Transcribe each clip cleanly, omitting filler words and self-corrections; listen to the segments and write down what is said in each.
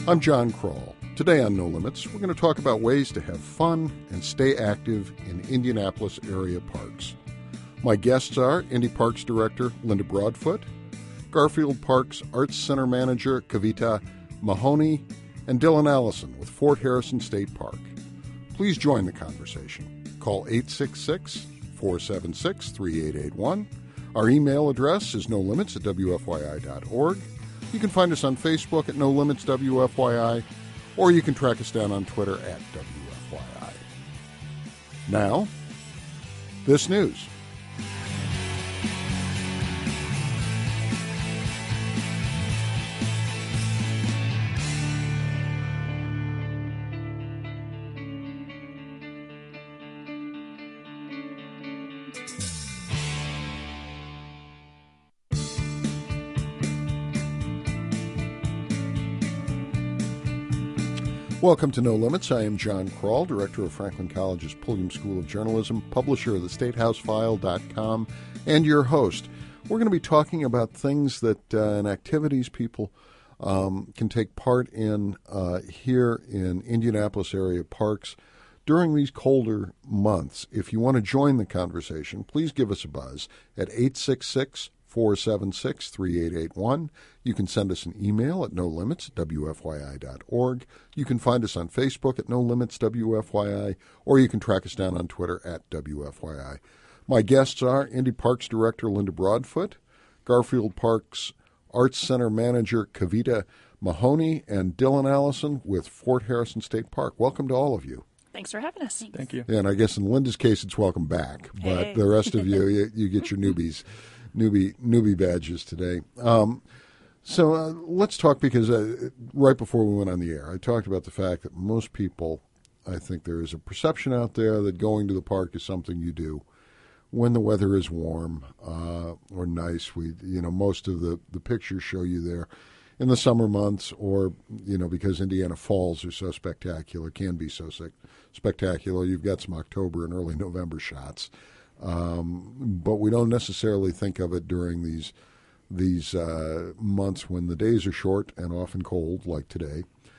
I'm John Kroll. Today on No Limits, we're going to talk about ways to have fun and stay active in Indianapolis area parks. My guests are Indy Parks Director Linda Broadfoot, Garfield Parks Arts Center Manager Kavita Mahoney, and Dylan Allison with Fort Harrison State Park. Please join the conversation. Call 866-476-3881. Our email address is nolimits@wfyi.org. You can find us on Facebook at No Limits WFYI, or you can track us down on Twitter at WFYI. Now, this news. Welcome to No Limits. I am John Kroll, Director of Franklin College's Pulliam School of Journalism, publisher of theStateHouseFile.com, and your host. We're going to be talking about things that and activities people can take part in here in Indianapolis area parks during these colder months. If you want to join the conversation, please give us a buzz at 866-476-3881. You can send us an email at nolimits@wfyi.org. You can find us on Facebook at No Limits WFYI, or you can track us down on Twitter at WFYI. My guests are Indy Parks Director Linda Broadfoot, Garfield Parks Arts Center Manager Kavita Mahoney, and Dylan Allison with Fort Harrison State Park. Welcome to all of you. Thanks for having us. Thank you. And I guess in Linda's case, it's welcome back. But the rest of you, you get your newbie badges today. So let's talk, because right before we went on the air, I talked about the fact that most people, I think there is a perception out there that going to the park is something you do when the weather is warm or nice. Most of the pictures show you there in the summer months, or, because Indiana falls are so spectacular, can be so spectacular. You've got some October and early November shots. But we don't necessarily think of it during these months when the days are short and often cold, like today.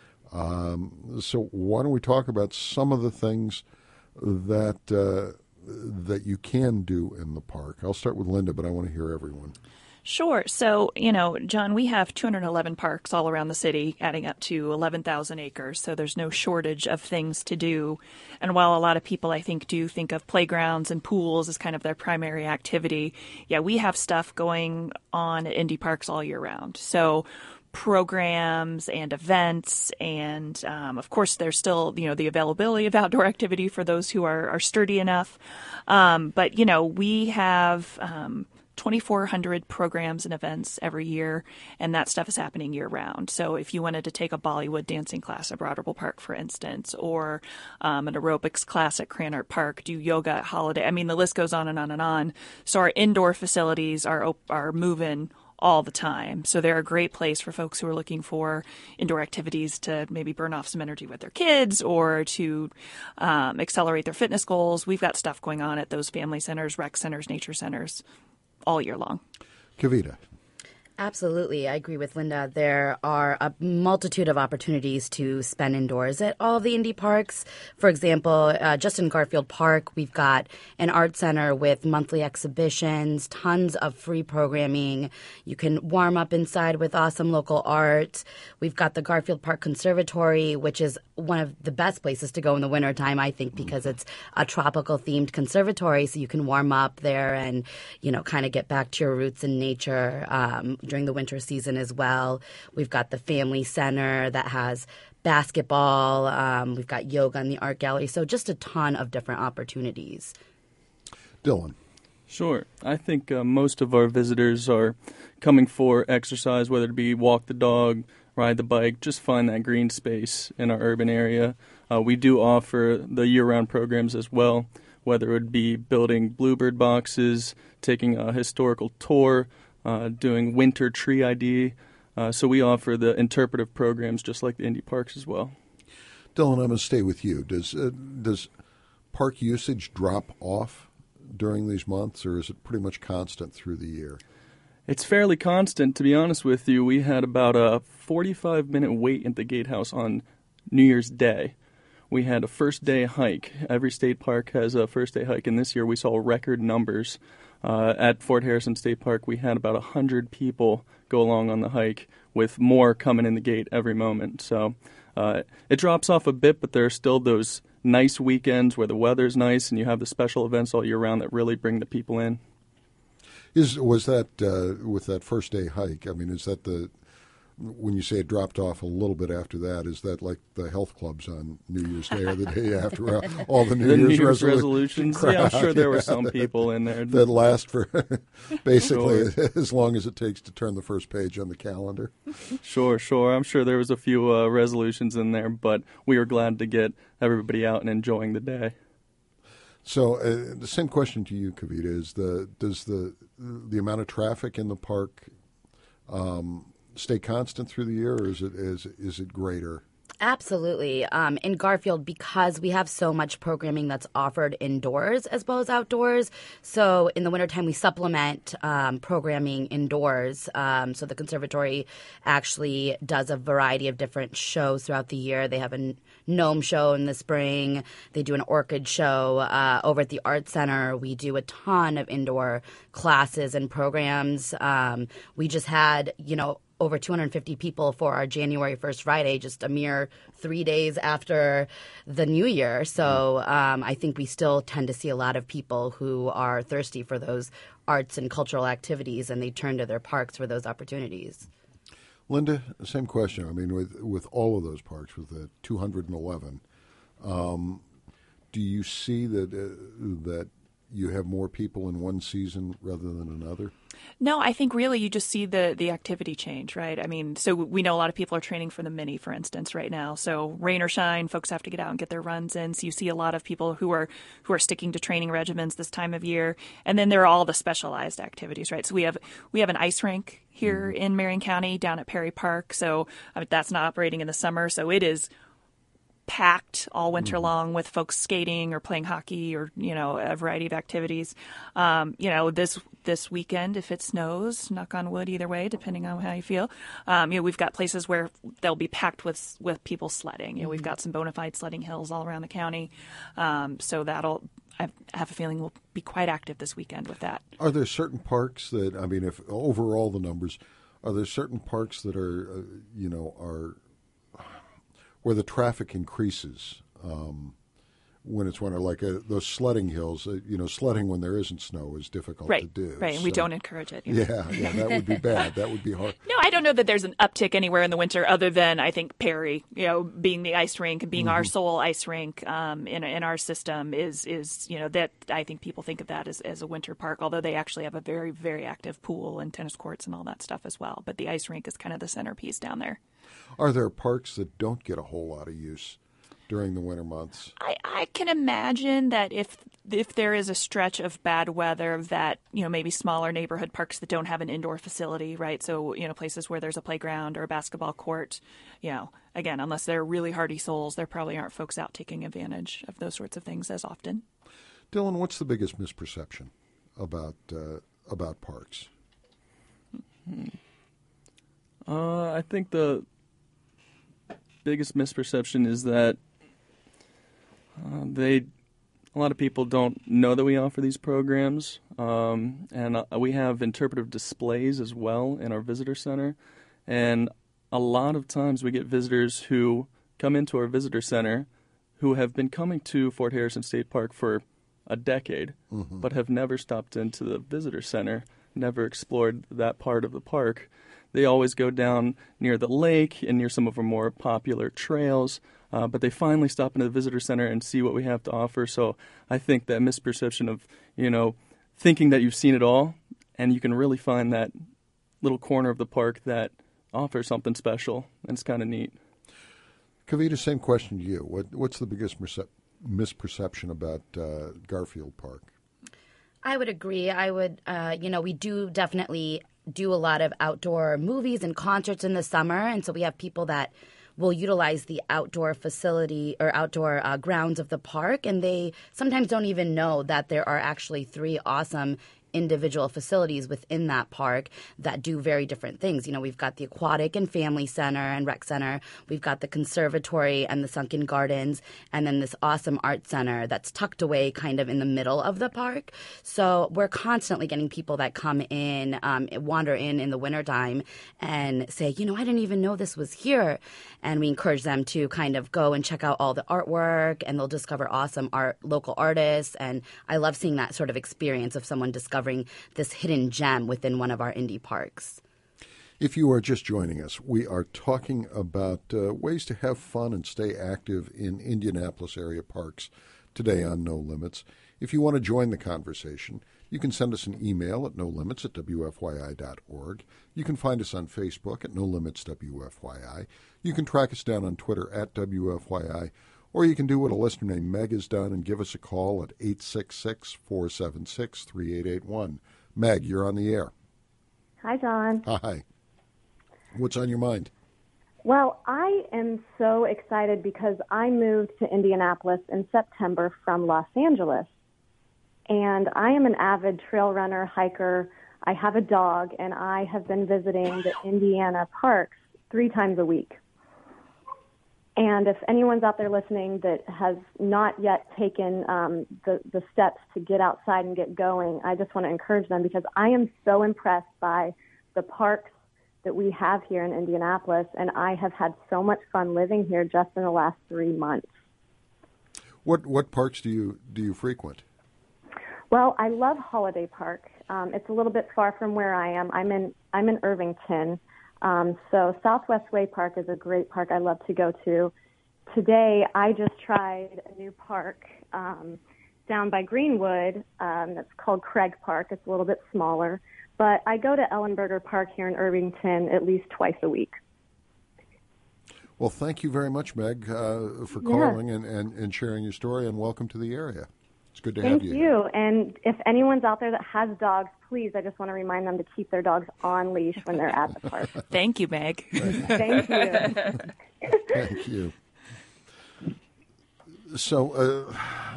So why don't we talk about some of the things that you can do in the park? I'll start with Linda, but I want to hear everyone. Sure. So, John, we have 211 parks all around the city, adding up to 11,000 acres. So there's no shortage of things to do. And while a lot of people, I think, do think of playgrounds and pools as kind of their primary activity, we have stuff going on at Indy Parks all year round. So programs and events, and of course there's still the availability of outdoor activity for those who are sturdy enough. But we have 2,400 programs and events every year, and that stuff is happening year-round. So if you wanted to take a Bollywood dancing class at Broad Ripple Park, for instance, or an aerobics class at Cranart Park, do yoga at Holiday, the list goes on and on and on. So our indoor facilities are moving all the time. So they're a great place for folks who are looking for indoor activities to maybe burn off some energy with their kids, or to accelerate their fitness goals. We've got stuff going on at those family centers, rec centers, nature centers, all year long. Kavita. Absolutely. I agree with Linda. There are a multitude of opportunities to spend indoors at all of the Indy parks. For example, just in Garfield Park, we've got an art center with monthly exhibitions, tons of free programming. You can warm up inside with awesome local art. We've got the Garfield Park Conservatory, which is one of the best places to go in the wintertime, I think, because it's a tropical-themed conservatory, so you can warm up there and, kind of get back to your roots in nature during the winter season as well. We've got the Family Center that has basketball. We've got yoga in the art gallery. So just a ton of different opportunities. Dylan. Sure. I think most of our visitors are coming for exercise, whether it be walk the dog, ride the bike, just find that green space in our urban area. We do offer the year-round programs as well, whether it would be building bluebird boxes, taking a historical tour, doing winter tree ID. So we offer the interpretive programs just like the Indy Parks as well. Dylan, I'm going to stay with you. Does park usage drop off during these months, or is it pretty much constant through the year? It's fairly constant, to be honest with you. We had about a 45-minute wait at the gatehouse on New Year's Day. We had a first-day hike. Every state park has a first-day hike, and this year we saw record numbers. At Fort Harrison State Park, we had about 100 people go along on the hike, with more coming in the gate every moment. So it drops off a bit, but there are still those nice weekends where the weather's nice and you have the special events all year round that really bring the people in. Was that with that first day hike? I mean, is that when you say it dropped off a little bit after that? Is that like the health clubs on New Year's Day or the day after all the New Year's resolutions? Crap, yeah, I'm sure there were some people in there that last for basically as long as it takes to turn the first page on the calendar. Sure. I'm sure there was a few resolutions in there, but we were glad to get everybody out and enjoying the day. So the same question to you, Kavita, is does the amount of traffic in the park stay constant through the year, or is it greater? Absolutely. In Garfield, because we have so much programming that's offered indoors as well as outdoors, so in the wintertime we supplement programming indoors. So the conservatory actually does a variety of different shows throughout the year. They have a gnome show in the spring. They do an orchid show. Over at the Art Center, we do a ton of indoor classes and programs. We just had, over 250 people for our January 1st Friday, just a mere 3 days after the New Year. So I think we still tend to see a lot of people who are thirsty for those arts and cultural activities, and they turn to their parks for those opportunities. Linda, same question. I mean, with all of those parks, with the 211, do you see that you have more people in one season rather than another? No, I think really you just see the activity change, right? I mean, so we know a lot of people are training for the Mini, for instance, right now. So rain or shine, folks have to get out and get their runs in. So you see a lot of people who are sticking to training regimens this time of year. And then there are all the specialized activities, right? So we have an ice rink here in Marion County down at Perry Park. So that's not operating in the summer. So it is packed all winter long with folks skating or playing hockey or, a variety of activities. This weekend, if it snows, knock on wood either way, depending on how you feel, we've got places where they'll be packed with people sledding. We've got some bona fide sledding hills all around the county. So I have a feeling we'll be quite active this weekend with that. Are there certain parks that, I mean, if overall the numbers, are there certain parks that are where the traffic increases when it's winter, like those sledding hills? Sledding when there isn't snow is difficult to do. Right, and we don't encourage it. Yeah, that would be bad. That would be hard. No, I don't know that there's an uptick anywhere in the winter other than, I think, Perry, being the ice rink, being our sole ice rink in our system is that I think people think of that as a winter park, although they actually have a very, very active pool and tennis courts and all that stuff as well. But the ice rink is kind of the centerpiece down there. Are there parks that don't get a whole lot of use during the winter months? I can imagine that if there is a stretch of bad weather, that maybe smaller neighborhood parks that don't have an indoor facility, right? So places where there's a playground or a basketball court, again, unless they're really hardy souls, there probably aren't folks out taking advantage of those sorts of things as often. Dylan, what's the biggest misperception about parks? I think the biggest misperception is that a lot of people don't know that we offer these programs, and we have interpretive displays as well in our visitor center, and a lot of times we get visitors who come into our visitor center who have been coming to Fort Harrison State Park for a decade, but have never stopped into the visitor center, never explored that part of the park. They always go down near the lake and near some of our more popular trails, but they finally stop into the visitor center and see what we have to offer. So I think that misperception of, thinking that you've seen it all, and you can really find that little corner of the park that offers something special, and it's kind of neat. Kavita, same question to you. What's the biggest misperception about Garfield Park? I would agree. We do definitely do a lot of outdoor movies and concerts in the summer, and so we have people that will utilize the outdoor facility or outdoor grounds of the park, and they sometimes don't even know that there are actually 3 awesome individual facilities within that park that do very different things. We've got the aquatic and family center and rec center. We've got the conservatory and the sunken gardens, and then this awesome art center that's tucked away kind of in the middle of the park. So we're constantly getting people that come in, wander in the wintertime and say, I didn't even know this was here. And we encourage them to kind of go and check out all the artwork, and they'll discover awesome local artists. And I love seeing that sort of experience of someone discovering this hidden gem within one of our indie parks. If you are just joining us, we are talking about ways to have fun and stay active in Indianapolis area parks today on No Limits. If you want to join the conversation, you can send us an email at nolimits@wfyi.org. You can find us on Facebook at No Limits WFYI. You can track us down on Twitter at WFYI, or you can do what a listener named Meg has done and give us a call at 866-476-3881. Meg, you're on the air. Hi, John. Hi. What's on your mind? Well, I am so excited because I moved to Indianapolis in September from Los Angeles. And I am an avid trail runner, hiker. I have a dog, and I have been visiting the Indiana parks 3 times a week. And if anyone's out there listening that has not yet taken the steps to get outside and get going, I just want to encourage them because I am so impressed by the parks that we have here in Indianapolis, and I have had so much fun living here just in the last 3 months. What parks do you frequent? Well, I love Holiday Park. It's a little bit far from where I am. I'm in Irvington, so Southwest Way Park is a great park I love to go to. Today, I just tried a new park down by Greenwood that's called Craig Park. It's a little bit smaller. But I go to Ellenberger Park here in Irvington at least twice a week. Well, thank you very much, Meg, for calling and sharing your story, and welcome to the area. It's good to have you. Thank you. And if anyone's out there that has dogs, please, I just want to remind them to keep their dogs on leash when they're at the park. Thank you, Meg. Thank you. Thank you. So,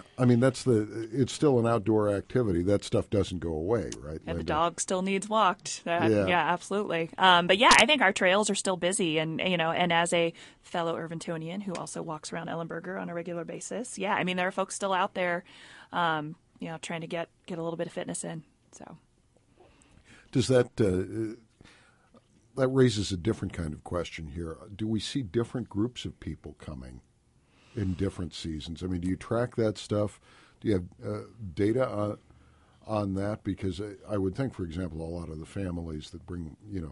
it's still an outdoor activity. That stuff doesn't go away, right? And the dog still needs walked. Yeah, absolutely. But yeah, I think our trails are still busy, and and as a fellow Irvingtonian who also walks around Ellenberger on a regular basis, there are folks still out there, trying to get a little bit of fitness in. So, does that raises a different kind of question here? Do we see different groups of people coming in different seasons? Do you track that stuff? Do you have data on that? Because I would think, for example, a lot of the families that bring,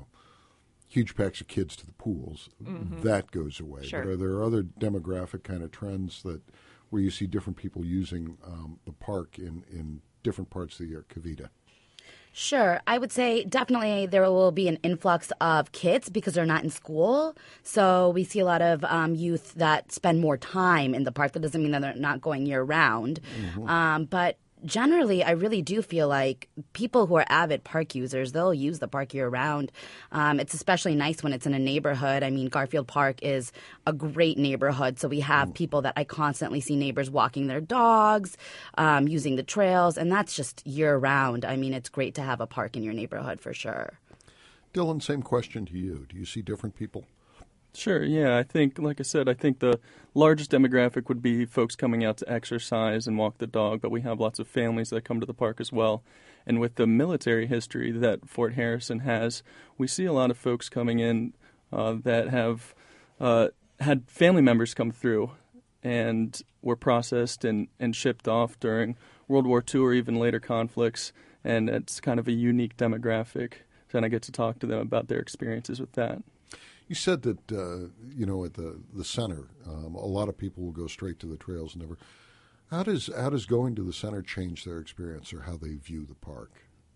huge packs of kids to the pools, that goes away. Sure. But are there other demographic kind of trends where you see different people using the park in different parts of the year? Kavita. Sure. I would say definitely there will be an influx of kids because they're not in school. So we see a lot of youth that spend more time in the park. That doesn't mean that they're not going year-round. But generally, I really do feel like people who are avid park users, they'll use the park year-round. It's especially nice when it's in a neighborhood. Garfield Park is a great neighborhood, so we have people that I constantly see neighbors walking their dogs, using the trails, and that's just year-round. It's great to have a park in your neighborhood for sure. Dylan, same question to you. Do you see different people? Sure, yeah. I think, like I said, the largest demographic would be folks coming out to exercise and walk the dog, but we have lots of families that come to the park as well. And with the military history that Fort Harrison has, we see a lot of folks coming in that have had family members come through and were processed and shipped off during World War II or even later conflicts, and it's kind of a unique demographic, and I get to talk to them about their experiences with that. You said that, at the center, a lot of people will go straight to the trails and never. How does going to the center change their experience or how they view the park?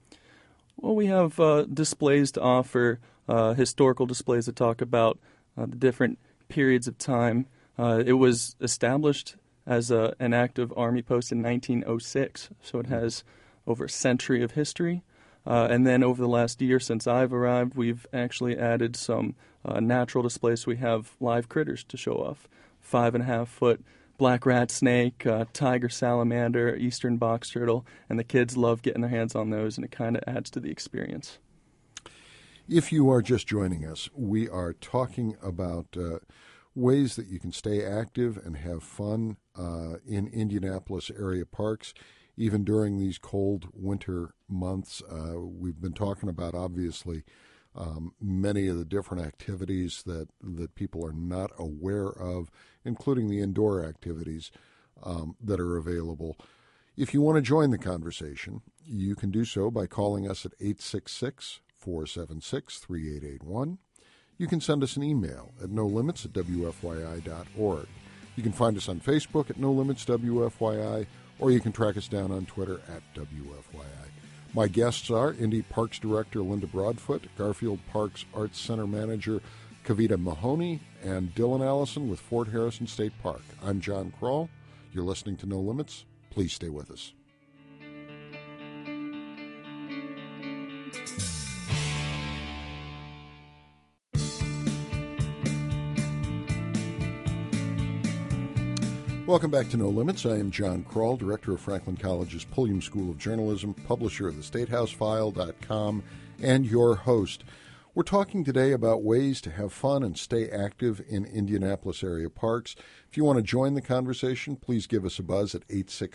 Well, we have displays to offer, historical displays that talk about the different periods of time. It was established as an active Army post in 1906, so it has over a century of history. And then over the last year since I've arrived, we've actually added some natural displays. We have live critters to show off, 5.5-foot black rat snake, tiger salamander, eastern box turtle, and the kids love getting their hands on those, and it kind of adds to the experience. If you are just joining us, we are talking about ways that you can stay active and have fun in Indianapolis area parks, even during these cold winter months. We've been talking about, obviously, many of the different activities that people are not aware of, including the indoor activities that are available. If you want to join the conversation, you can do so by calling us at 866-476-3881. You can send us an email at nolimits@wfyi.org. You can find us on Facebook at NoLimitsWFYI, or you can track us down on Twitter at WFYI. My guests are Indy Parks Director Linda Broadfoot, Garfield Parks Arts Center Manager Kavita Mahoney, and Dylan Allison with Fort Harrison State Park. I'm John Kroll. You're listening to No Limits. Please stay with us. Welcome back to No Limits. I am John Kroll, Director of Franklin College's Pulliam School of Journalism, publisher of thestatehousefile.com, and your host. We're talking today about ways to have fun and stay active in Indianapolis area parks. If you want to join the conversation, please give us a buzz at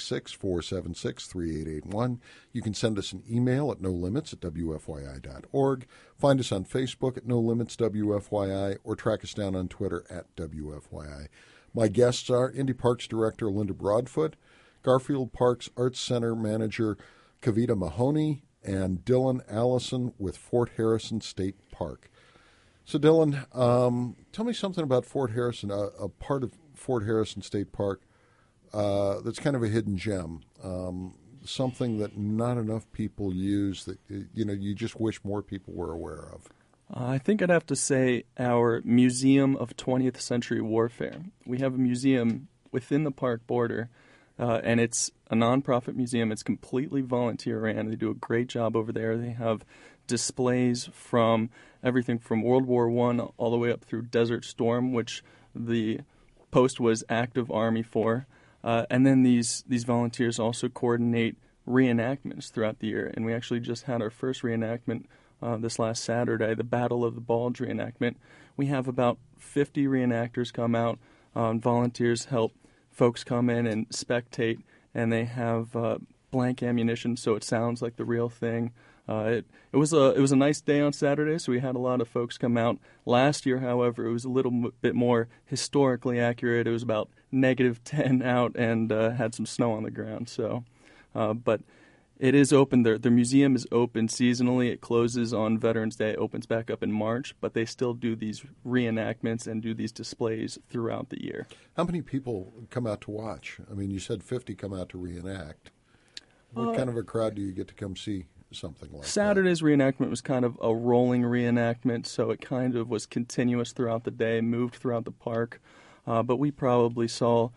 866-476-3881. You can send us an email at nolimits@wfyi.org. Find us on Facebook at NoLimitsWFYI, or track us down on Twitter at WFYI. My guests are Indy Parks Director Linda Broadfoot, Garfield Parks Arts Center Manager Kavita Mahoney, and Dylan Allison with Fort Harrison State Park. So, Dylan, tell me something about Fort Harrison, a part of Fort Harrison State Park that's kind of a hidden gem, something that not enough people use that, you just wish more people were aware of. I think I'd have to say our Museum of 20th Century Warfare. We have a museum within the park border, and it's a nonprofit museum. It's completely volunteer-ran. They do a great job over there. They have displays from everything from World War I all the way up through Desert Storm, which the post was active Army for. And then these volunteers also coordinate reenactments throughout the year. And we actually just had our first reenactment this last Saturday, the Battle of the Bulge reenactment. We have about 50 reenactors come out. Volunteers help folks come in and spectate, and they have blank ammunition, so it sounds like the real thing. It was a nice day on Saturday, so we had a lot of folks come out. Last year, however, it was a little bit more historically accurate. It was about -10 out and had some snow on the ground. So, but it is open. The museum is open seasonally. It closes on Veterans Day. It opens back up in March, but they still do these reenactments and do these displays throughout the year. How many people come out to watch? I mean, you said 50 come out to reenact. What kind of a crowd do you get to come see something like Saturday's reenactment was kind of a rolling reenactment, so it kind of was continuous throughout the day, moved throughout the park. But we probably saw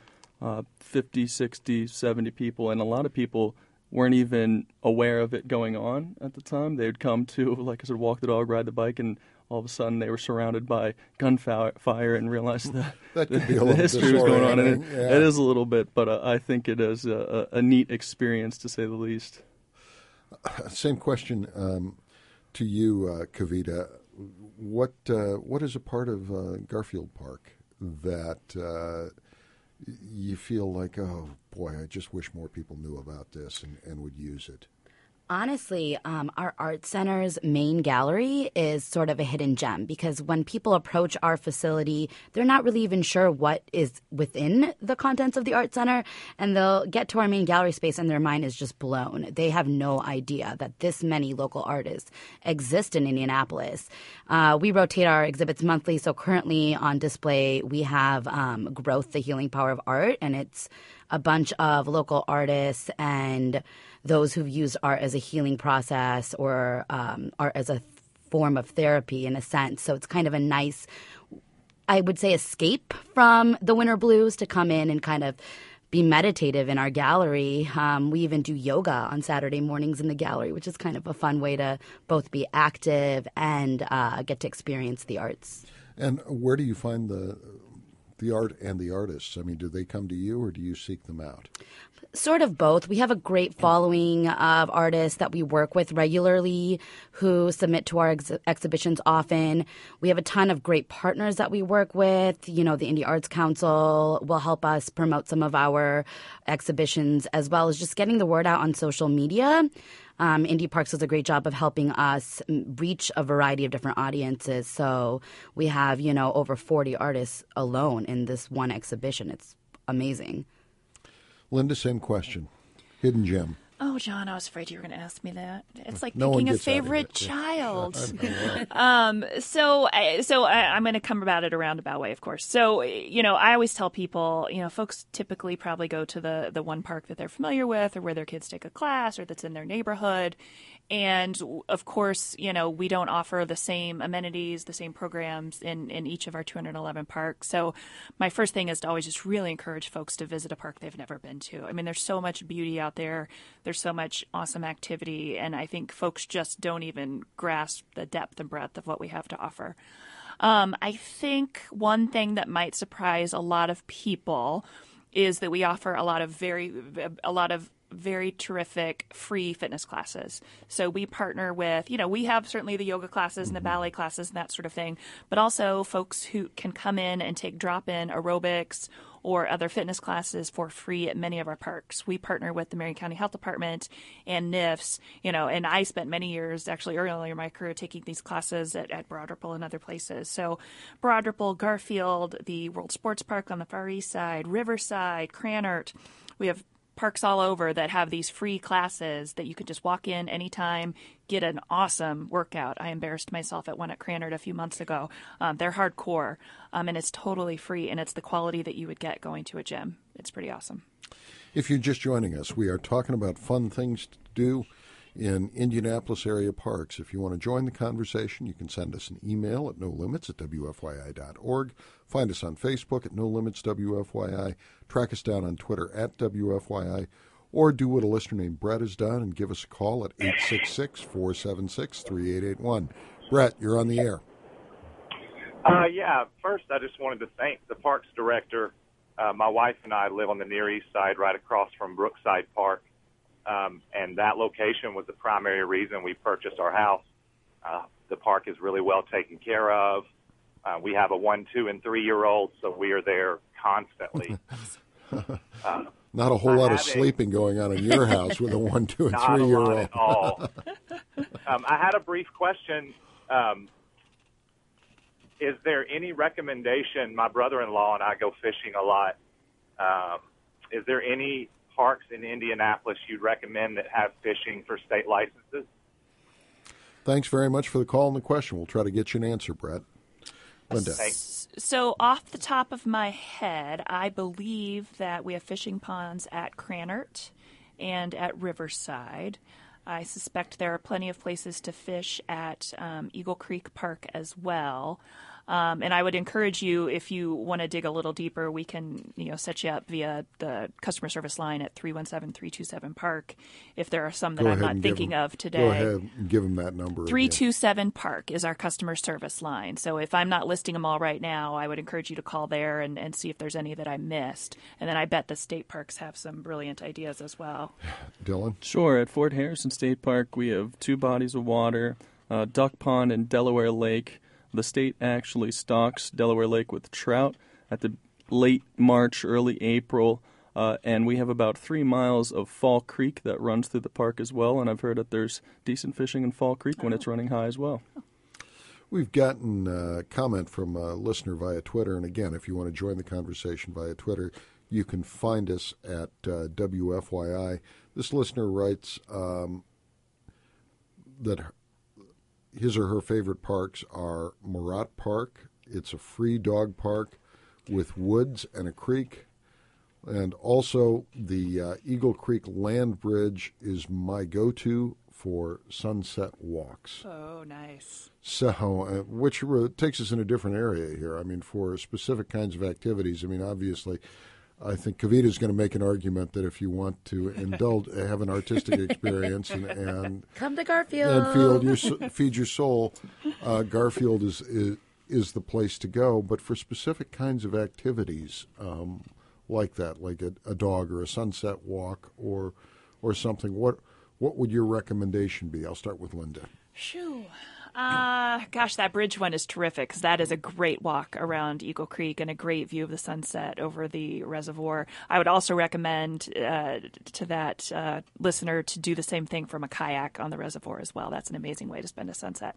50, 60, 70 people, and a lot of people weren't even aware of it going on at the time. They would come to, like I said, walk the dog, ride the bike, and all of a sudden they were surrounded by gunfire and realized that could be a little history was going on. And yeah. It is a little bit, but I think it is a neat experience, to say the least. Same question to you, Kavita. What is a part of Garfield Park that you feel like, oh, boy, I just wish more people knew about this and would use it? Honestly, our art center's main gallery is sort of a hidden gem because when people approach our facility, they're not really even sure what is within the contents of the art center, and they'll get to our main gallery space and their mind is just blown. They have no idea that this many local artists exist in Indianapolis. We rotate our exhibits monthly, so currently on display we have Growth, the Healing Power of Art, and it's a bunch of local artists and those who've used art as a healing process or art as a form of therapy in a sense. So it's kind of a nice, I would say, escape from the winter blues to come in and kind of be meditative in our gallery. We even do yoga on Saturday mornings in the gallery, which is kind of a fun way to both be active and get to experience the arts. And where do you find the the art and the artists? I mean, do they come to you or do you seek them out? Sort of both. We have a great following of artists that we work with regularly who submit to our exhibitions often. We have a ton of great partners that we work with. You know, the Indie Arts Council will help us promote some of our exhibitions, as well as just getting the word out on social media. Indie Parks does a great job of helping us reach a variety of different audiences. So we have, over 40 artists alone in this one exhibition. It's amazing. Linda, same question. Hidden gem. Oh, John, I was afraid you were going to ask me that. It's like No picking one a gets out of favorite it. child. So I'm going to come about it a roundabout way, of course. So, I always tell people, folks typically probably go to the one park that they're familiar with or where their kids take a class or that's in their neighborhood. And, of course, we don't offer the same amenities, the same programs in each of our 211 parks. So my first thing is to always just really encourage folks to visit a park they've never been to. I mean, there's so much beauty out there. There's so much awesome activity. And I think folks just don't even grasp the depth and breadth of what we have to offer. I think one thing that might surprise a lot of people is that we offer a lot of very terrific free fitness classes. So we partner with, we have certainly the yoga classes and the ballet classes and that sort of thing, but also folks who can come in and take drop-in aerobics or other fitness classes for free at many of our parks. We partner with the Marion County Health Department and NIFS, and I spent many years actually earlier in my career taking these classes at Broad Ripple and other places. So Broad Ripple, Garfield, the World Sports Park on the Far East Side, Riverside, Cranert. We have parks all over that have these free classes that you could just walk in anytime, get an awesome workout. I embarrassed myself at one at Cranert a few months ago. They're hardcore, and it's totally free, and it's the quality that you would get going to a gym. It's pretty awesome. If you're just joining us, we are talking about fun things to do in Indianapolis area parks. If you want to join the conversation, you can send us an email at nolimits@wfyi.org. Find us on Facebook at NoLimitsWFYI. Track us down on Twitter at WFYI. Or do what a listener named Brett has done and give us a call at 866-476-3881. Brett, you're on the air. First, I just wanted to thank the parks director. My wife and I live on the Near East Side right across from Brookside Park. And that location was the primary reason we purchased our house. The park is really well taken care of. We have a 1, 2, and 3-year-old, so we are there constantly. Not a whole lot of sleeping going on in your house with a 1, 2, and 3-year-old. Not a lot at all. I had a brief question. Is there any recommendation? My brother-in-law and I go fishing a lot. Is there any parks in Indianapolis you'd recommend that have fishing for state licenses? Thanks very much for the call and the question. We'll try to get you an answer, Brett. Linda. Thanks. So off the top of my head, I believe that we have fishing ponds at Cranert and at Riverside. I suspect there are plenty of places to fish at Eagle Creek Park as well. And I would encourage you, if you want to dig a little deeper, we can set you up via the customer service line at 317-327-PARK if there are some that I'm not thinking of today. Go ahead and give them that number. 327-PARK is our customer service line. So if I'm not listing them all right now, I would encourage you to call there and see if there's any that I missed. And then I bet the state parks have some brilliant ideas as well. Dylan? Sure. At Fort Harrison State Park, we have 2 bodies of water, Duck Pond and Delaware Lake. The state actually stocks Delaware Lake with trout at the late March, early April, and we have about 3 miles of Fall Creek that runs through the park as well, and I've heard that there's decent fishing in Fall Creek when it's running high as well. We've gotten a comment from a listener via Twitter, and again, if you want to join the conversation via Twitter, you can find us at WFYI. This listener writes that his or her favorite parks are Murat Park. It's a free dog park with woods and a creek. And also the Eagle Creek Land Bridge is my go-to for sunset walks. Oh, nice. So, which takes us in a different area here. I mean, for specific kinds of activities, I mean, obviously, I think Kavita's going to make an argument that if you want to have an artistic experience and come to Garfield and feed your soul, Garfield is is the place to go. But for specific kinds of activities like that, like a dog or a sunset walk or something, what would your recommendation be? I'll start with Linda. Shoo. Gosh, that bridge one is terrific because that is a great walk around Eagle Creek and a great view of the sunset over the reservoir. I would also recommend to that listener to do the same thing from a kayak on the reservoir as well. That's an amazing way to spend a sunset.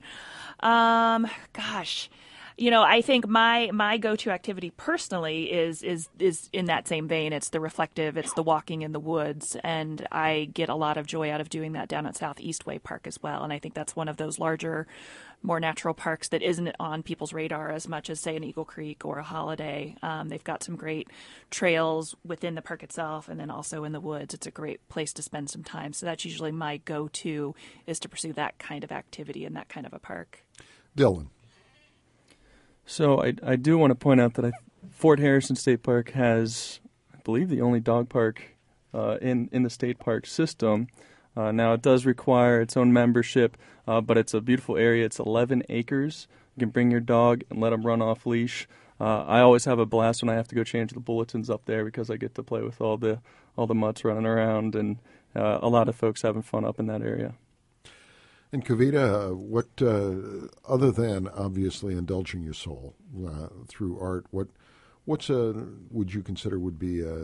Gosh. I think my go-to activity personally is in that same vein. It's the reflective, it's the walking in the woods, and I get a lot of joy out of doing that down at South Eastway Park as well. And I think that's one of those larger, more natural parks that isn't on people's radar as much as, say, an Eagle Creek or a Holiday. They've got some great trails within the park itself and then also in the woods. It's a great place to spend some time. So that's usually my go-to, is to pursue that kind of activity in that kind of a park. Dylan. So I do want to point out that Fort Harrison State Park has, I believe, the only dog park in the state park system. Now, it does require its own membership, but it's a beautiful area. It's 11 acres. You can bring your dog and let him run off leash. I always have a blast when I have to go change the bulletins up there because I get to play with all the mutts running around, and a lot of folks having fun up in that area. And Kavita, what other than obviously indulging your soul through art, what's would you consider would be a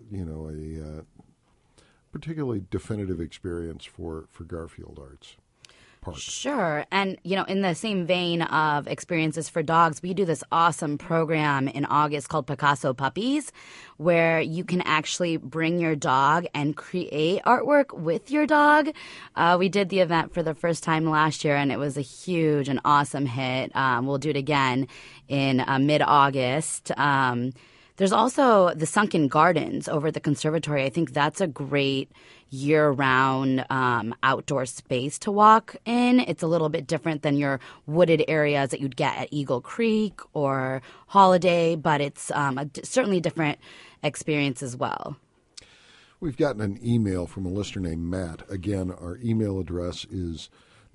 particularly definitive experience for Garfield Arts Park? Sure. And, in the same vein of experiences for dogs, we do this awesome program in August called Picasso Puppies, where you can actually bring your dog and create artwork with your dog. We did the event for the first time last year, and it was a huge and awesome hit. We'll do it again in mid-August. There's also the Sunken Gardens over at the conservatory. I think that's a great year-round outdoor space to walk in. It's a little bit different than your wooded areas that you'd get at Eagle Creek or Holiday, but it's certainly a different experience as well. We've gotten an email from a listener named Matt. Again, our email address is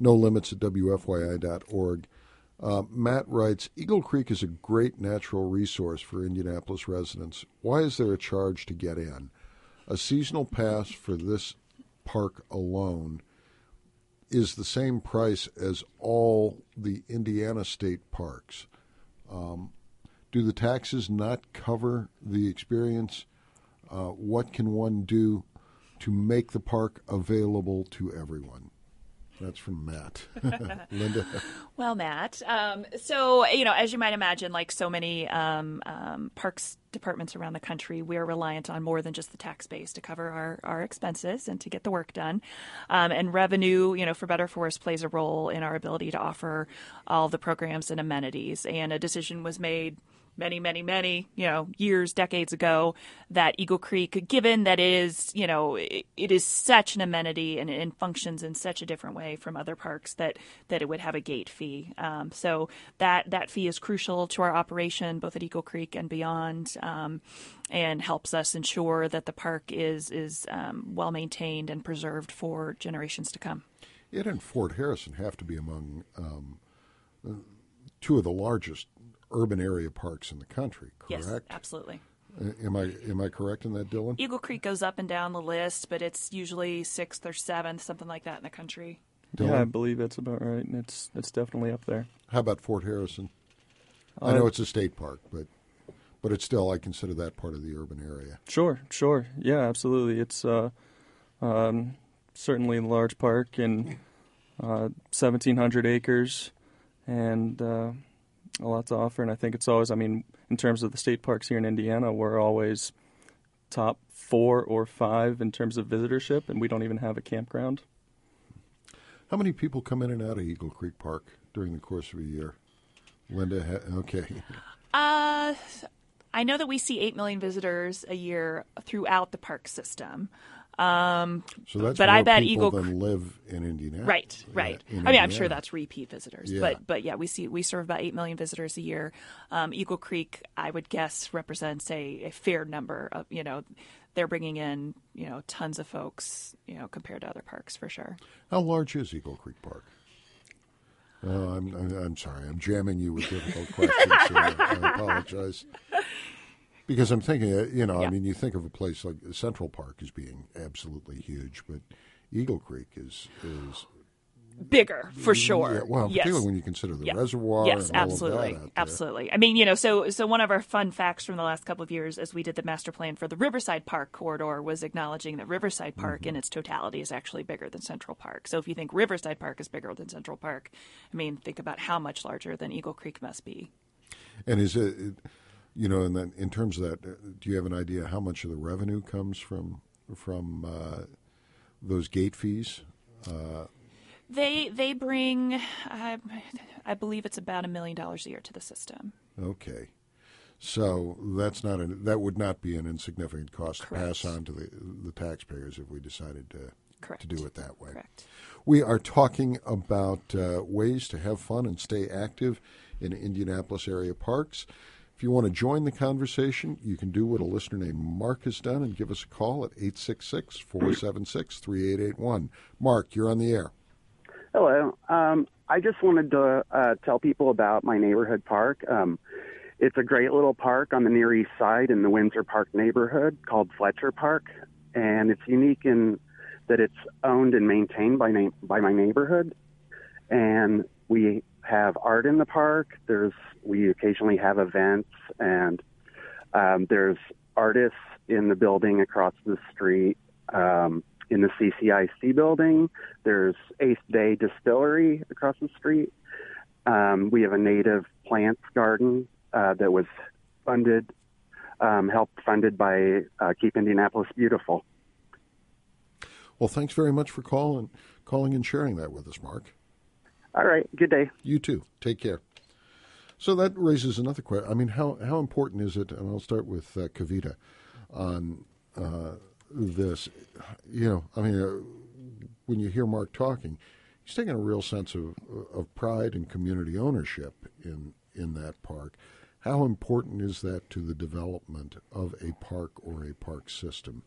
nolimits@wfyi.org. Matt writes, Eagle Creek is a great natural resource for Indianapolis residents. Why is there a charge to get in? A seasonal pass for this park alone is the same price as all the Indiana state parks. Do the taxes not cover the experience? What can one do to make the park available to everyone? That's from Matt. Linda? Well, Matt, so, as you might imagine, like so many parks departments around the country, we're reliant on more than just the tax base to cover our expenses and to get the work done. And revenue, for better or for worse, plays a role in our ability to offer all the programs and amenities. And a decision was made many, years, decades ago, that Eagle Creek, given that it is such an amenity and functions in such a different way from other parks, that it would have a gate fee. So that fee is crucial to our operation, both at Eagle Creek and beyond, and helps us ensure that the park is well maintained and preserved for generations to come. It and Fort Harrison have to be among two of the largest urban area parks in the country, correct? Yes, absolutely. Am I correct in that, Dylan? Eagle Creek goes up and down the list, but it's usually 6th or 7th, something like that in the country. Dylan? Yeah, I believe that's about right. It's definitely up there. How about Fort Harrison? I know it's a state park, but it's still, I consider that part of the urban area. Sure. Yeah, absolutely. It's certainly a large park and 1,700 acres and a lot to offer. And I think it's always, in terms of the state parks here in Indiana, we're always top 4 or 5 in terms of visitorship, and we don't even have a campground. How many people come in and out of Eagle Creek Park during the course of a year? Linda, okay. I know that we see 8 million visitors a year throughout the park system. So that's but more I bet people Eagle than live in Indiana. Right. I'm sure that's repeat visitors. Yeah. But yeah, we serve about 8 million visitors a year. Eagle Creek, I would guess, represents a fair number of, they're bringing in, tons of folks, compared to other parks for sure. How large is Eagle Creek Park? I'm sorry. I'm jamming you with difficult questions here. I apologize. Because I'm thinking, I mean, you think of a place like Central Park as being absolutely huge, but Eagle Creek is bigger for sure. Yeah, well, yes. particularly when you consider the reservoir. Yes, and all absolutely, of that out there. absolutely. I mean, so one of our fun facts from the last couple of years, as we did the master plan for the Riverside Park corridor, was acknowledging that Riverside Park, in its totality, is actually bigger than Central Park. So if you think Riverside Park is bigger than Central Park, I mean, think about how much larger than Eagle Creek must be. And is it, and then in terms of that, do you have an idea how much of the revenue comes from those gate fees? They bring, I believe it's about $1 million a year to the system. Okay, so that would not be an insignificant cost Correct. to pass on to the taxpayers if we decided to do it that way. Correct. We are talking about ways to have fun and stay active in Indianapolis area parks. If you want to join the conversation, you can do what a listener named Mark has done and give us a call at 866-476-3881. Mark, you're on the air. Hello. I just wanted to tell people about my neighborhood park. It's a great little park on the Near East Side in the Windsor Park neighborhood called Fletcher Park, and it's unique in that it's owned and maintained by my neighborhood. And we have art in the park. We occasionally have events, and there's artists in the building across the street. In the CCIC building, there's Eighth Day Distillery across the street. We have a native plants garden that was helped funded by Keep Indianapolis Beautiful. Well, thanks very much for calling and sharing that with us, Mark. All right. Good day. You too. Take care. So that raises another question. I mean, how important is it, and I'll start with Kavita, on this, when you hear Mark talking, he's taking a real sense of pride and community ownership in that park. How important is that to the development of a park or a park system?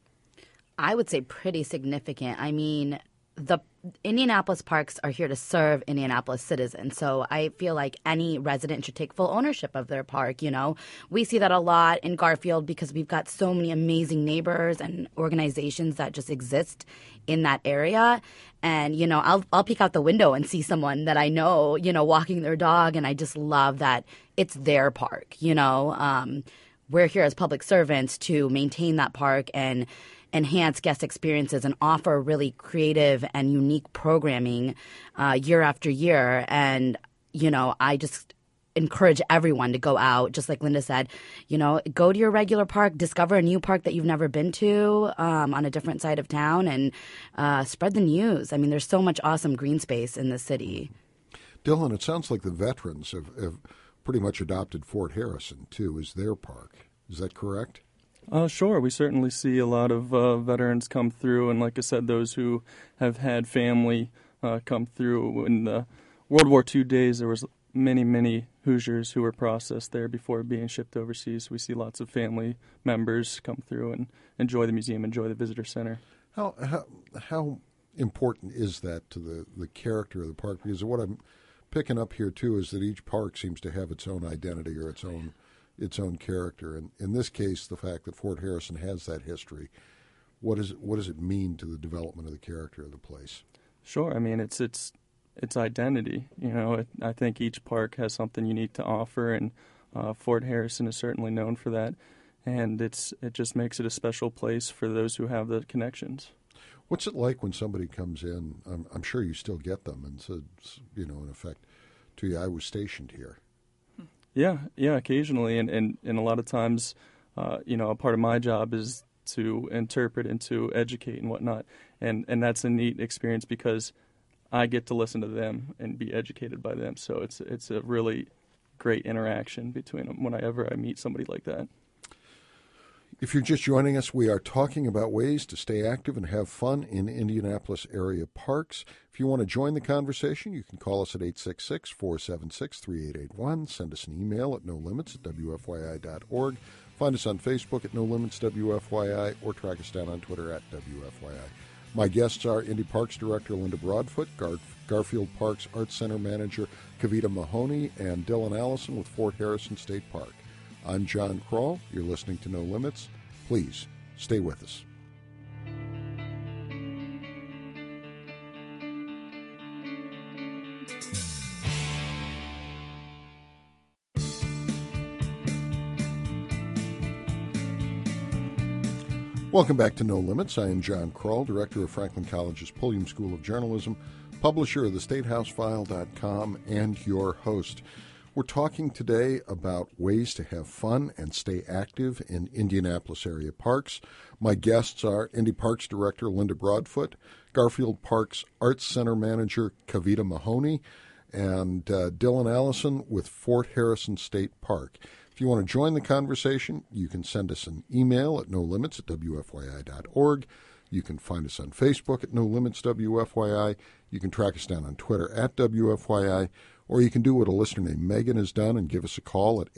I would say pretty significant. I mean, the Indianapolis parks are here to serve Indianapolis citizens. So I feel like any resident should take full ownership of their park. We see that a lot in Garfield because we've got so many amazing neighbors and organizations that just exist in that area. And, I'll peek out the window and see someone that I know, walking their dog. And I just love that it's their park. We're here as public servants to maintain that park and enhance guest experiences and offer really creative and unique programming year after year. And, I just encourage everyone to go out, just like Linda said, go to your regular park, discover a new park that you've never been to on a different side of town, and spread the news. I mean, there's so much awesome green space in the city. Dylan, it sounds like the veterans have pretty much adopted Fort Harrison, too, as their park. Is that correct? Sure. We certainly see a lot of veterans come through, and like I said, those who have had family come through. In the World War II days, there was many Hoosiers who were processed there before being shipped overseas. We see lots of family members come through and enjoy the museum, enjoy the visitor center. How important is that to the character of the park? Because what I'm picking up here, too, is that each park seems to have its own identity or its own character. And in this case, the fact that Fort Harrison has that history, what does it mean to the development of the character of the place? Sure. I mean, it's identity. I think each park has something unique to offer, and Fort Harrison is certainly known for that. And it just makes it a special place for those who have the connections. What's it like when somebody comes in? I'm sure you still get them and says, in effect, to you, I was stationed here. Yeah, occasionally, and a lot of times, a part of my job is to interpret and to educate and whatnot, and that's a neat experience because I get to listen to them and be educated by them. So it's a really great interaction between them whenever I meet somebody like that. If you're just joining us, we are talking about ways to stay active and have fun in Indianapolis area parks. If you want to join the conversation, you can call us at 866-476-3881. Send us an email at nolimits@wfyi.org. Find us on Facebook at NoLimitsWFYI, or track us down on Twitter at WFYI. My guests are Indy Parks Director Linda Broadfoot, Garfield Parks Arts Center Manager Kavita Mahoney, and Dylan Allison with Fort Harrison State Park. I'm John Kroll. You're listening to No Limits. Please stay with us. Welcome back to No Limits. I am John Kroll, Director of Franklin College's Pulliam School of Journalism, publisher of theStateHouseFile.com, and your host. We're talking today about ways to have fun and stay active in Indianapolis area parks. My guests are Indy Parks Director Linda Broadfoot, Garfield Parks Arts Center Manager Kavita Mahoney, and Dylan Allison with Fort Harrison State Park. If you want to join the conversation, you can send us an email at nolimits@wfyi.org. You can find us on Facebook at No Limits WFYI. You can track us down on Twitter at WFYI. Or you can do what a listener named Megan has done and give us a call at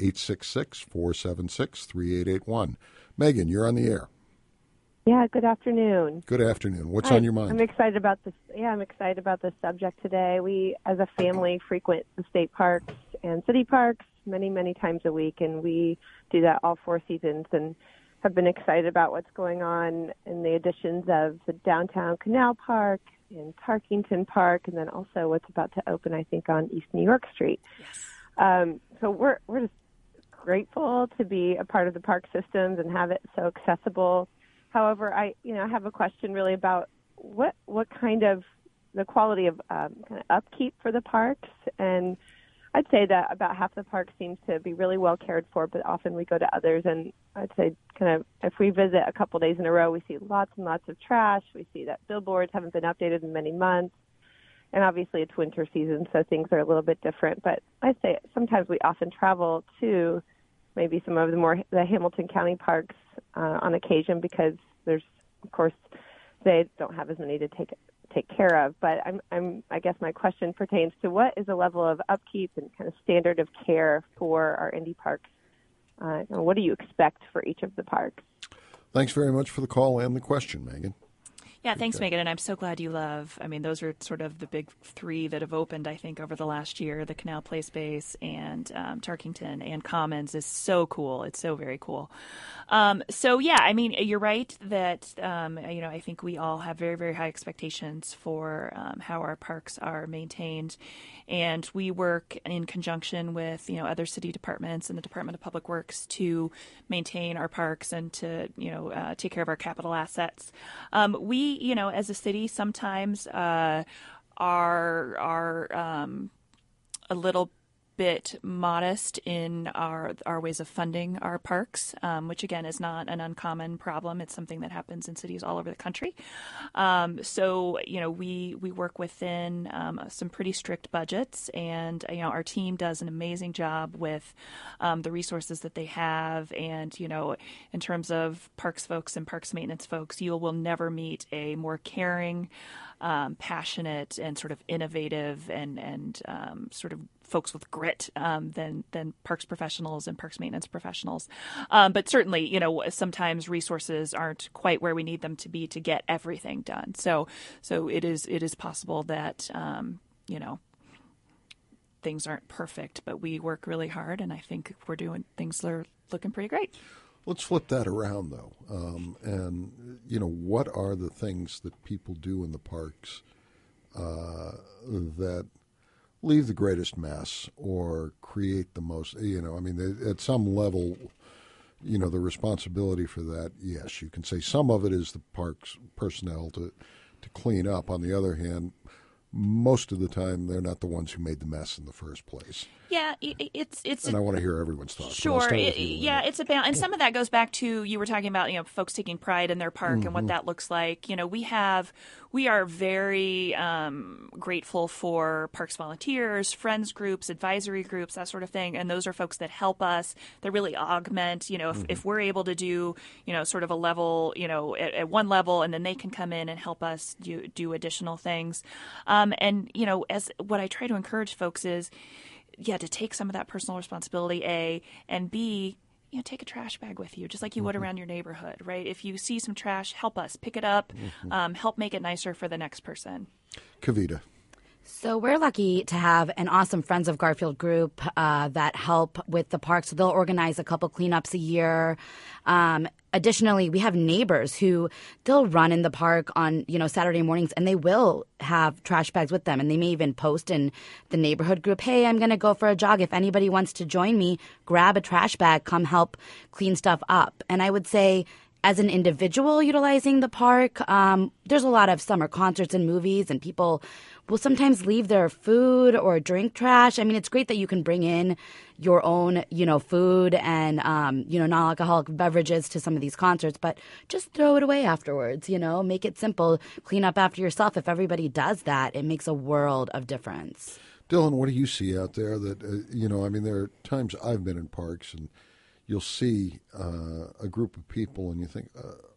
866-476-3881. Megan, you're on the air. Yeah, good afternoon. Good afternoon. What's on your mind? I'm excited about this. Yeah, I'm excited about this subject today. We, as a family, frequent the state parks and city parks many, many times a week, and we do that all 4 seasons and have been excited about what's going on in the additions of the downtown Canal Park and Tarkington Park, and then also what's about to open, I think, on East New York Street. Yes. So we're just grateful to be a part of the park systems and have it so accessible. However, I have a question really about what kind of the quality of kind of upkeep for the parks. And I'd say that about half the park seems to be really well cared for, but often we go to others, and I'd say kind of if we visit a couple days in a row, we see lots and lots of trash. We see that billboards haven't been updated in many months. And obviously it's winter season, so things are a little bit different. But I'd say sometimes we often travel to maybe some of the Hamilton County parks on occasion because there's, of course, they don't have as many to take care of. But I guess my question pertains to what is the level of upkeep and kind of standard of care for our Indy parks? And what do you expect for each of the parks? Thanks very much for the call and the question, Megan. Yeah, thanks, Megan, and I'm so glad you love. I mean, those are sort of the big 3 that have opened, I think, over the last year. The Canal Place Base and Tarkington and Commons is so cool. It's so very cool. So, yeah, I mean, you're right that, I think we all have very, very high expectations for how our parks are maintained. And we work in conjunction with, other city departments and the Department of Public Works to maintain our parks and to, take care of our capital assets. We, as a city, sometimes are a little bit modest in our ways of funding our parks, which again is not an uncommon problem. It's something that happens in cities all over the country. So we work within some pretty strict budgets, and our team does an amazing job with the resources that they have. And in terms of parks folks and parks maintenance folks, you will never meet a more caring, passionate, and sort of innovative and sort of folks with grit than parks professionals and parks maintenance professionals. But certainly, sometimes resources aren't quite where we need them to be to get everything done. So it is possible that things aren't perfect, but we work really hard, and I think we're doing things that are looking pretty great. Let's flip that around, though. What are the things that people do in the parks that leave the greatest mess or create the most, at some level, the responsibility for that, yes, you can say some of it is the parks personnel to clean up. On the other hand, most of the time, they're not the ones who made the mess in the first place. Yeah, it's. And I want to hear everyone's thoughts. Sure, it's about, and some of that goes back to you were talking about, folks taking pride in their park and what that looks like. We are very grateful for parks volunteers, friends groups, advisory groups, that sort of thing, and those are folks that help us. That really augment. If we're able to do, sort of a level, at one level, and then they can come in and help us do additional things. And as what I try to encourage folks is, to take some of that personal responsibility, A, and B, take a trash bag with you, just like you would around your neighborhood, right? If you see some trash, help us pick it up, help make it nicer for the next person. Kavita. So we're lucky to have an awesome Friends of Garfield group that help with the park. So they'll organize a couple cleanups a year. Additionally, we have neighbors who they'll run in the park on, Saturday mornings, and they will have trash bags with them. And they may even post in the neighborhood group, hey, I'm going to go for a jog. If anybody wants to join me, grab a trash bag, come help clean stuff up. And I would say, as an individual utilizing the park, there's a lot of summer concerts and movies, and people will sometimes leave their food or drink trash. I mean, it's great that you can bring in your own, food and, non-alcoholic beverages to some of these concerts, but just throw it away afterwards, make it simple. Clean up after yourself. If everybody does that, it makes a world of difference. Dylan, what do you see out there that, there are times I've been in parks and you'll see a group of people and you think,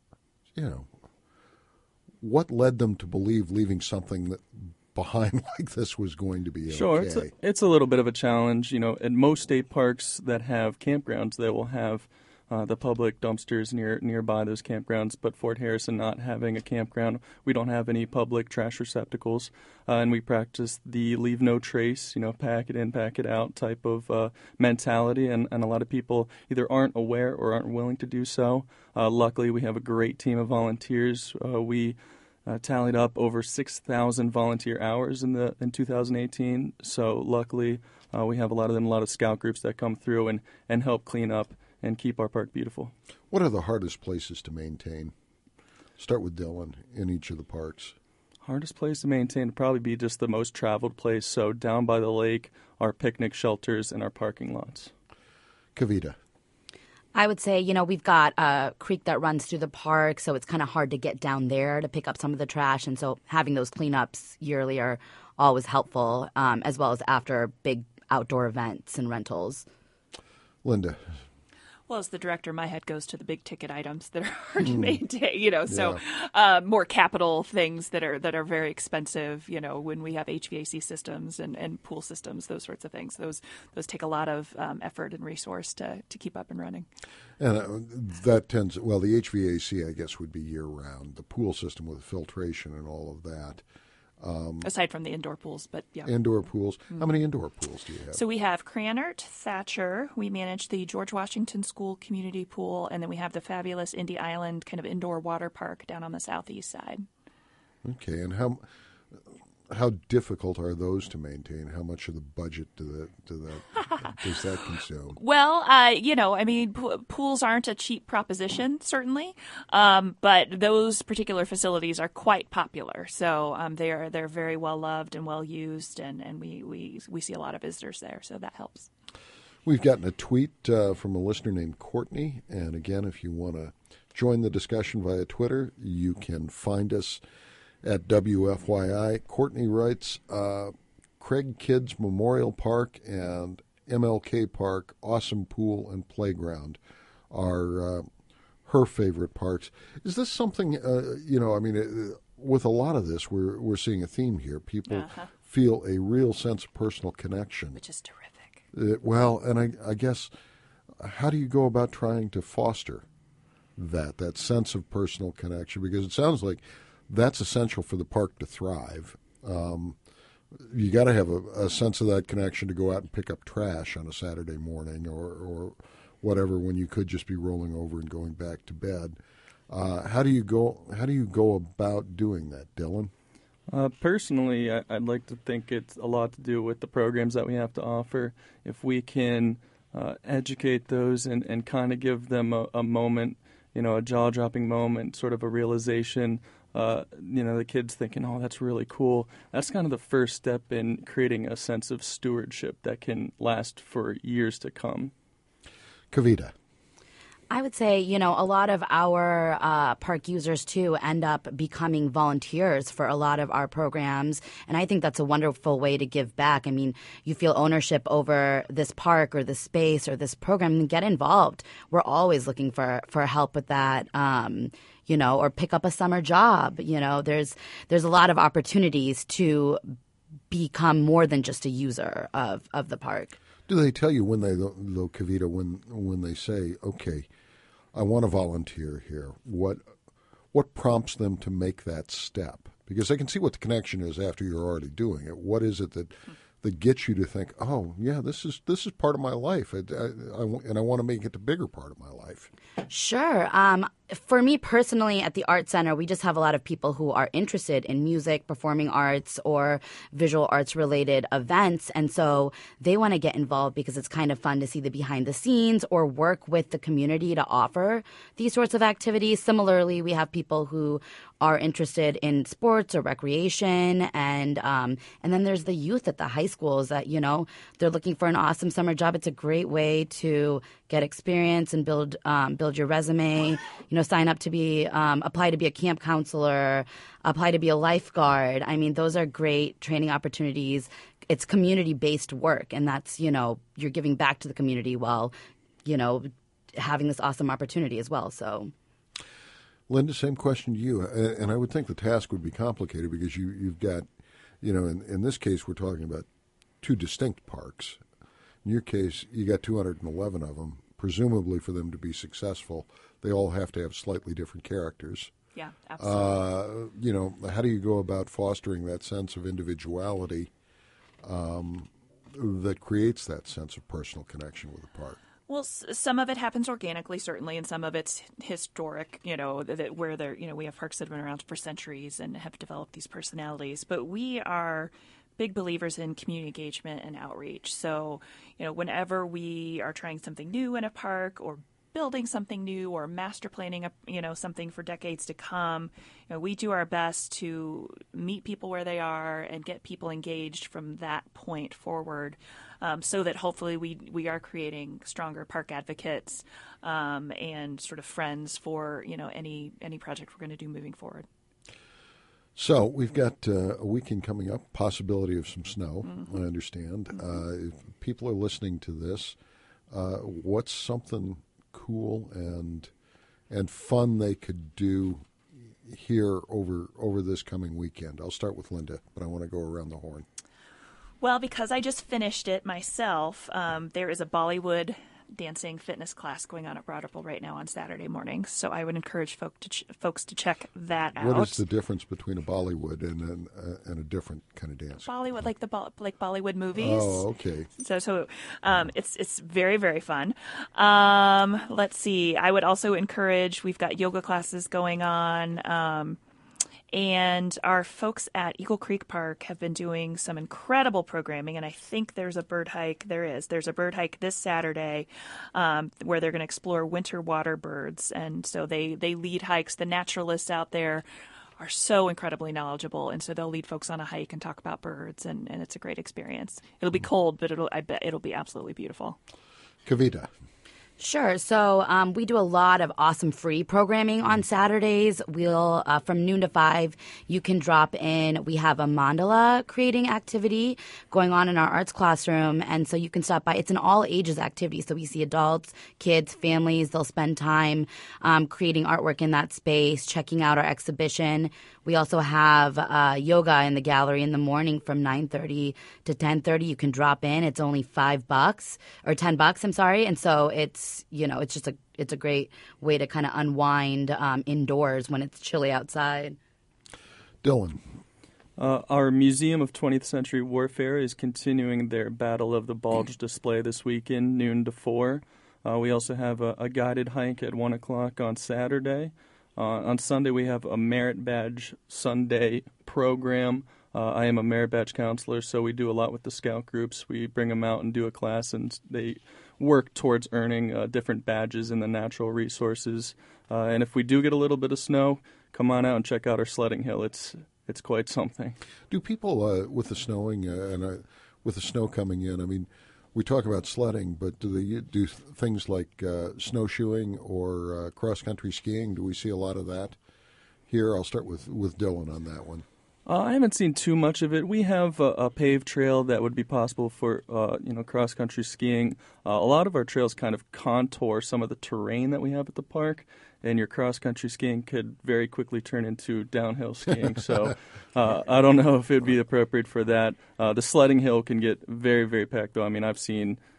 what led them to believe leaving something behind like this was going to be okay? Sure, it's a little bit of a challenge. At most state parks that have campgrounds, they will have the public dumpsters nearby those campgrounds. But Fort Harrison not having a campground, we don't have any public trash receptacles, and we practice the leave no trace, pack it in, pack it out type of mentality. And a lot of people either aren't aware or aren't willing to do so. Luckily, we have a great team of volunteers. We tallied up over 6,000 volunteer hours in 2018. So luckily, we have a lot of scout groups that come through and help clean up and keep our park beautiful. What are the hardest places to maintain? Start with Dylan in each of the parks. Hardest place to maintain would probably be just the most traveled place. So down by the lake, our picnic shelters and our parking lots. Kavita. I would say, we've got a creek that runs through the park, so it's kind of hard to get down there to pick up some of the trash. And so having those cleanups yearly are always helpful, as well as after big outdoor events and rentals. Linda. Well, as the director, my head goes to the big ticket items that are hard to maintain, so more capital things that are very expensive, when we have HVAC systems and pool systems, those sorts of things. Those take a lot of effort and resource to keep up and running. And that tends, the HVAC, I guess, would be year-round. The pool system with filtration and all of that. Aside from the indoor pools, but yeah. Indoor pools. How many indoor pools do you have? So we have Cranert, Thatcher. We manage the George Washington School Community Pool, and then we have the fabulous Indy Island kind of indoor water park down on the southeast side. Okay, and how difficult are those to maintain? How much of the budget does that consume? Well, pools aren't a cheap proposition, certainly, but those particular facilities are quite popular. So they're very well loved and well used, and we see a lot of visitors there, so that helps. We've gotten a tweet from a listener named Courtney, and again, if you want to join the discussion via Twitter, you can find us at WFYI. Courtney writes, Craig Kids Memorial Park and MLK Park, awesome pool and playground are her favorite parks. Is this something, with a lot of this, we're seeing a theme here. People feel a real sense of personal connection. Which is terrific. And I guess, how do you go about trying to foster that sense of personal connection? Because it sounds like that's essential for the park to thrive. You got to have a sense of that connection to go out and pick up trash on a Saturday morning or whatever, when you could just be rolling over and going back to bed. How do you go about doing that, Dylan? Personally, I'd like to think it's a lot to do with the programs that we have to offer. If we can educate those and kind of give them a moment, a jaw-dropping moment, sort of a realization. The kids thinking, oh, that's really cool. That's kind of the first step in creating a sense of stewardship that can last for years to come. Kavita. I would say, a lot of our park users, too, end up becoming volunteers for a lot of our programs. And I think that's a wonderful way to give back. I mean, you feel ownership over this park or this space or this program, and get involved. We're always looking for help with that, or pick up a summer job. There's a lot of opportunities to become more than just a user of the park. Do they tell you when they, though, Kavita, when they say, okay, I want to volunteer here, what prompts them to make that step? Because they can see what the connection is after you're already doing it. What is it that gets you to think, oh, yeah, this is part of my life, and I want to make it a bigger part of my life? Sure. For me personally, at the Art Center, we just have a lot of people who are interested in music, performing arts, or visual arts related events. And so they want to get involved because it's kind of fun to see the behind the scenes or work with the community to offer these sorts of activities. Similarly, we have people who are interested in sports or recreation. And then there's the youth at the high schools that, they're looking for an awesome summer job. It's a great way to get experience and build your resume. Sign up to apply to be a camp counselor, apply to be a lifeguard. I mean, those are great training opportunities. It's community-based work, and that's, you're giving back to the community while, having this awesome opportunity as well. So, Linda, same question to you. And I would think the task would be complicated because you've got, in this case, we're talking about two distinct parks. In your case, you got 211 of them. Presumably, for them to be successful, they all have to have slightly different characters. Yeah, absolutely. How do you go about fostering that sense of individuality that creates that sense of personal connection with the park? Well, some of it happens organically, certainly, and some of it's historic, where we have parks that have been around for centuries and have developed these personalities. But we are big believers in community engagement and outreach. So, whenever we are trying something new in a park or building something new or master planning, something for decades to come, we do our best to meet people where they are and get people engaged from that point forward, so that hopefully we are creating stronger park advocates and sort of friends for any project we're going to do moving forward. So we've got a weekend coming up, possibility of some snow, I understand. If people are listening to this, what's something cool and fun they could do here over this coming weekend? I'll start with Linda, but I want to go around the horn. Well, because I just finished it myself, there is a Bollywood dancing fitness class going on at Broad Ripple right now on Saturday mornings. So I would encourage folks to check that out. What is the difference between a Bollywood and a different kind of dance? Bollywood, like Bollywood movies. Oh, okay. So it's very, very fun. Let's see. I would also encourage. We've got yoga classes going on. And our folks at Eagle Creek Park have been doing some incredible programming, and I think there's a bird hike. There's a bird hike this Saturday where they're going to explore winter water birds. And so they lead hikes. The naturalists out there are so incredibly knowledgeable, and so they'll lead folks on a hike and talk about birds, and it's a great experience. It'll be cold, but I bet it'll be absolutely beautiful. Kavita. Sure. So we do a lot of awesome free programming on Saturdays. We'll from noon to 5, you can drop in. We have a mandala creating activity going on in our arts classroom, and so you can stop by. It's an all ages activity, so we see adults, kids, families. They'll spend time creating artwork in that space, checking out our exhibition. We also have yoga in the gallery in the morning from 9:30 to 10:30. You can drop in. It's only $5 or $10. I'm sorry, and so it's a great way to kind of unwind indoors when it's chilly outside. Dylan. Our Museum of 20th Century Warfare is continuing their Battle of the Bulge display this weekend, noon to 4. We also have a guided hike at 1 o'clock on Saturday. On Sunday, we have a Merit Badge Sunday program. I am a Merit Badge counselor, so we do a lot with the scout groups. We bring them out and do a class, and they work towards earning different badges in the natural resources. And if we do get a little bit of snow, come on out and check out our sledding hill. It's quite something. Do people, with the snowing and with the snow coming in, I mean, we talk about sledding, but do they do things like snowshoeing or cross-country skiing? Do we see a lot of that here? I'll start with Dylan on that one. I haven't seen too much of it. We have a paved trail that would be possible for cross-country skiing. A lot of our trails kind of contour some of the terrain that we have at the park, and your cross-country skiing could very quickly turn into downhill skiing. So I don't know if it would be appropriate for that. The sledding hill can get very, very packed, though. I mean, I've seen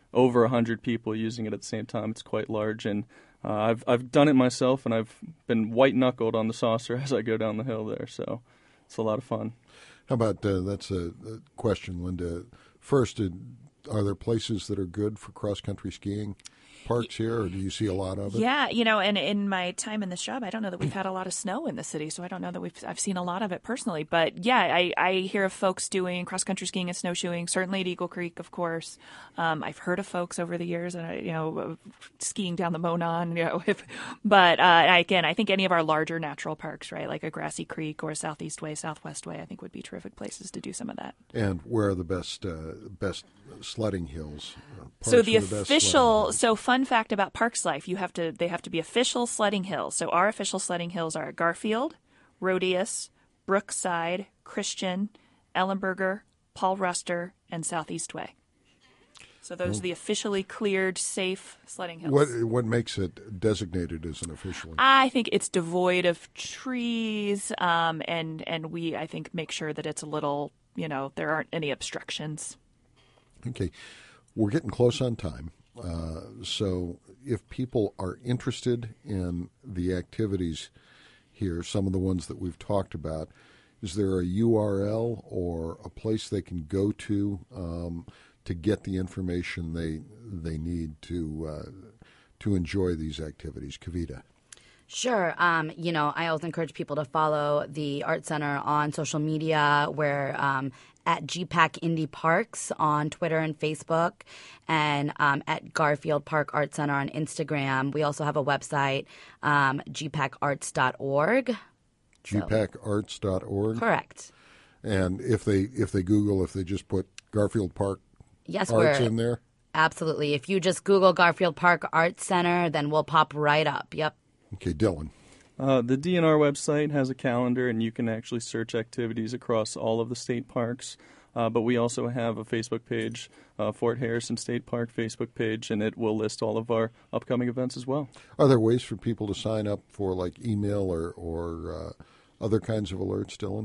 over 100 people using it at the same time. It's quite large, and I've done it myself, and I've been white-knuckled on the saucer as I go down the hill there, so it's a lot of fun. How about, that's a question, Linda. First, are there places that are good for cross-country skiing? Parks here, or do you see a lot of it? Yeah, and in my time in this job, I don't know that we've had a lot of snow in the city, so I don't know that I've seen a lot of it personally. But yeah, I hear of folks doing cross-country skiing and snowshoeing, certainly at Eagle Creek, of course. I've heard of folks over the years, skiing down the Monon, but again, I think any of our larger natural parks, right, like a Grassy Creek or Southeast Way, Southwest Way, I think would be terrific places to do some of that. And where are the best sledding hills? So the official, fun fact about Parks Life, they have to be official sledding hills. So our official sledding hills are Garfield, Rhodius, Brookside, Christian, Ellenberger, Paul Ruster, and Southeast Way. So those are the officially cleared, safe sledding hills. What makes it designated as an official? I think it's devoid of trees, and we, I think, make sure that it's a little, there aren't any obstructions. Okay. We're getting close on time. So if people are interested in the activities here, some of the ones that we've talked about, is there a URL or a place they can go to get the information they need to enjoy these activities? Kavita. Sure. I always encourage people to follow the Art Center on social media. We're at GPAC Indie Parks on Twitter and Facebook, and at Garfield Park Art Center on Instagram. We also have a website, gpacarts.org. gpacarts.org? Correct. And if they Google, if they just put Garfield Park Arts in there? Absolutely. If you just Google Garfield Park Art Center, then we'll pop right up. Yep. Okay, Dylan. The DNR website has a calendar, and you can actually search activities across all of the state parks. But we also have a Facebook page, Fort Harrison State Park Facebook page, and it will list all of our upcoming events as well. Are there ways for people to sign up for like email or other kinds of alerts, Dylan?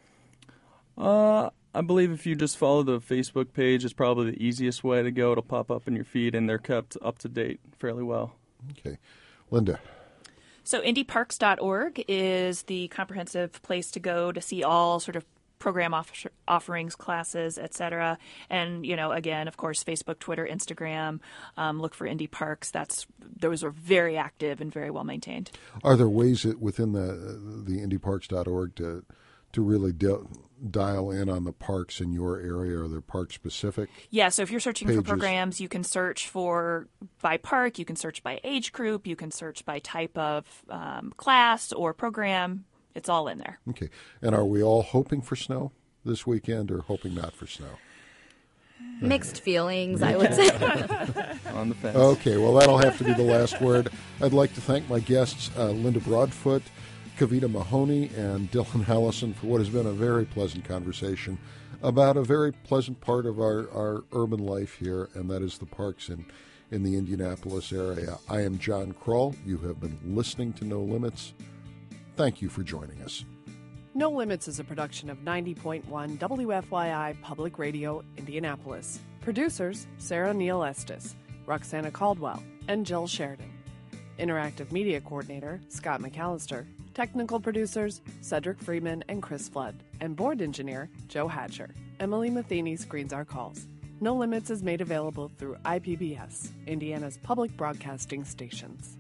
I believe if you just follow the Facebook page, it's probably the easiest way to go. It'll pop up in your feed, and they're kept up to date fairly well. Okay. Linda. So indieparks.org is the comprehensive place to go to see all sort of program offerings, classes, etc. And, again, of course, Facebook, Twitter, Instagram, look for Indie Parks. Those are very active and very well maintained. Are there ways within the indieparks.org to really dial in on the parks in your area? Are there park-specific Yeah, so if you're searching pages? For programs, you can search by park, you can search by age group, you can search by type of class or program. It's all in there. Okay. And are we all hoping for snow this weekend or hoping not for snow? Mixed feelings, I would say. On the fence. Okay, well, that'll have to be the last word. I'd like to thank my guests, Linda Broadfoot, Kavita Mahoney, and Dylan Allison for what has been a very pleasant conversation about a very pleasant part of our urban life here, and that is the parks in the Indianapolis area. I am John Kroll. You have been listening to No Limits. Thank you for joining us. No Limits is a production of 90.1 WFYI Public Radio, Indianapolis. Producers, Sarah Neal Estes, Roxana Caldwell, and Jill Sheridan. Interactive Media Coordinator, Scott McAllister. Technical producers, Cedric Freeman and Chris Flood. And Board Engineer, Joe Hatcher. Emily Matheny screens our calls. No Limits is made available through IPBS, Indiana's public broadcasting stations.